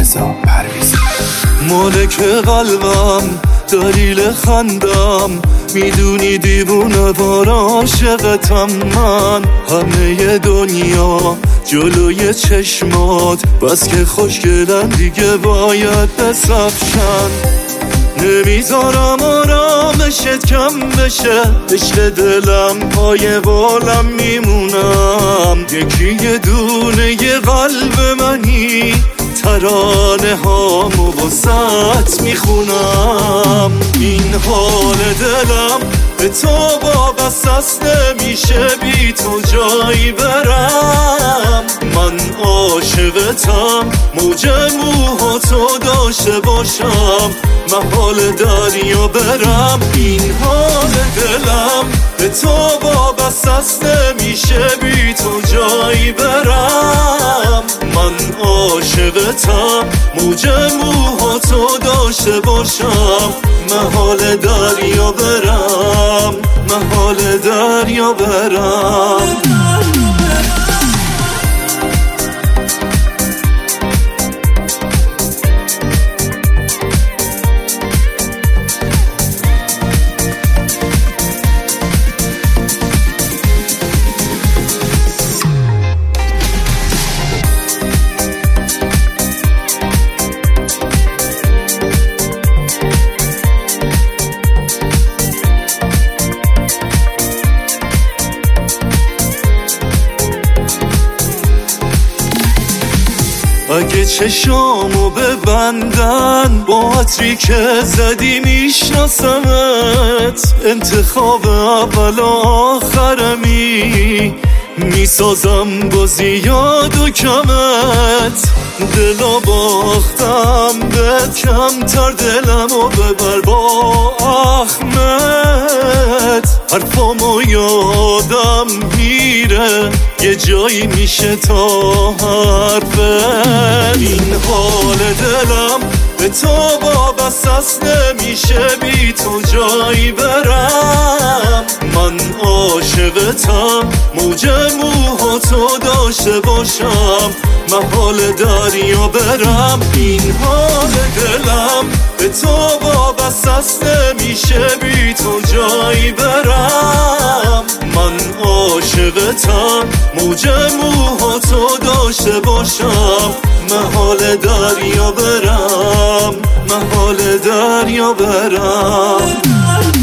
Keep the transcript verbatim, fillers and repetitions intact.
رضا پرویزی. مالک قلبم، دلیل خندم، میدونی دیوونه وار عاشقتم من. همه دنیا جلوی چشمات، بس که خوشگلن دیگه باید بسفشن. نمیذارم آرامشت کم بشه، عشق دلم پای بالم میمونم. یکی یه دونه یه قلب منی، ترانه هامو واسط میخونم. این حال دلم به تو وابسته است، نمیشه بی تو جایی برم. من عاشقتم، موج موهاتو داشته باشم، محال دریا برم. این حال دلم به تو وابسته است، نمیشه بی تو جایی برم. من عاشقتم، موج موهاتو داشته باشم، محال دریا برم، محال دریا برم. اگه چشامو ببندن، با عطری که زدی میشناسمت. انتخاب اول و آخرمی، میسازم با زیاد و کمت. دلو باختم بهت، کمتر دلمو ببر با احمد. حرفامو یادم میره، یه جایی میشه تا حرفت. این حال دلم به تو وابسته است، نمیشه بی تو جایی برم. من عاشقتم، موج موهاتو داشته باشم، محال دریا برم. این حال دلم به تو وابسته است، نمیشه بی تو جایی برم. من عاشقتم، موج موهاتو داشته باشم، محال دریا برم، محال دریا برم.